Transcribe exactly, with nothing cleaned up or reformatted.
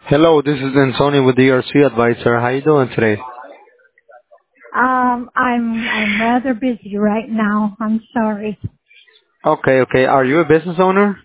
Hello, this is Anthony with the E R C Advisor. How you doing today? Um, I'm I'm rather busy right now. I'm sorry. Okay, okay. Are you a business owner?